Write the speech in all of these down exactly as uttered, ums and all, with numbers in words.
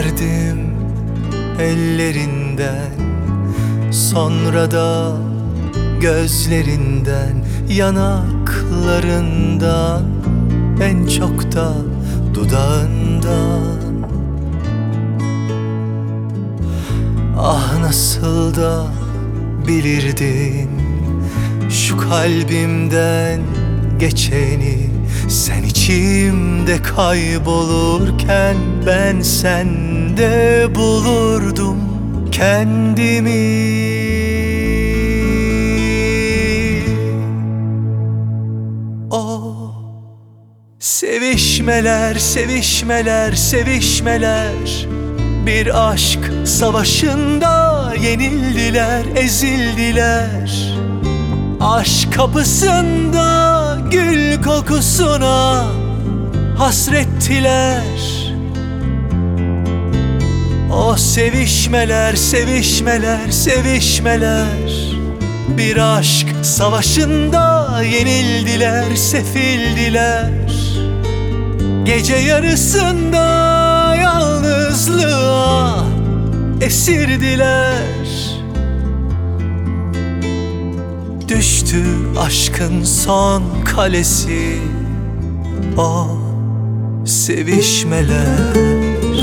Öperdim ellerinden, sonra da gözlerinden, yanaklarından, en çok da dudağından. Ah nasıl da bilirdin şu kalbimden geçeni. Sen içimde kaybolurken ben sende bulurdum kendimi. O sevişmeler, sevişmeler, sevişmeler, bir aşk savaşında yenildiler, ezildiler. Aşk kapısında gül kokusuna hasrettiler. O sevişmeler, sevişmeler, sevişmeler, bir aşk savaşında yenildiler, sefildiler. Gece yarısında yalnızlığa esirdiler. Düştü aşkın son kalesi, o sevişmeler.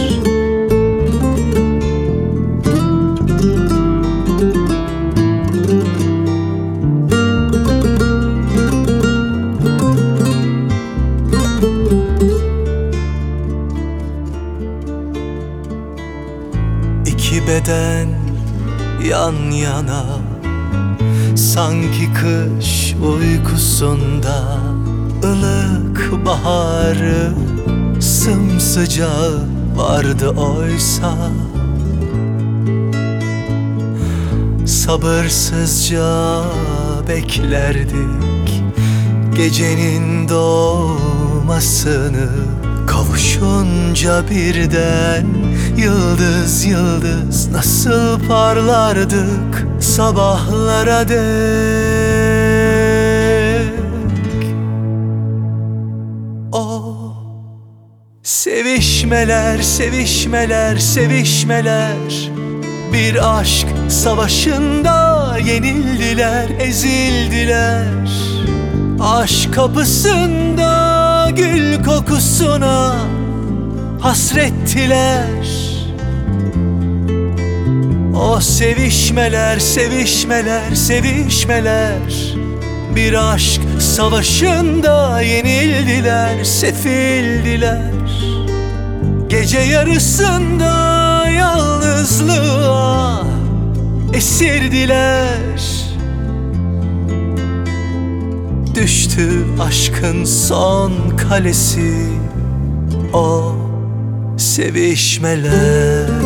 İki beden yan yana, sanki kış uykusunda, ılık baharı sımsıcağı vardı oysa. Sabırsızca beklerdik gecenin doğmasını. Kavuşunca birden yıldız yıldız nasıl parlardık sabahlara dek. O sevişmeler, sevişmeler, sevişmeler, bir aşk savaşında yenildiler, ezildiler. Aşk kapısında gül kokusuna hasrettiler. O sevişmeler, sevişmeler, sevişmeler, bir aşk savaşında yenildiler, sefildiler. Gece yarısında yalnızlığa esirdiler. Düştü aşkın son kalesi, o sevişmeler.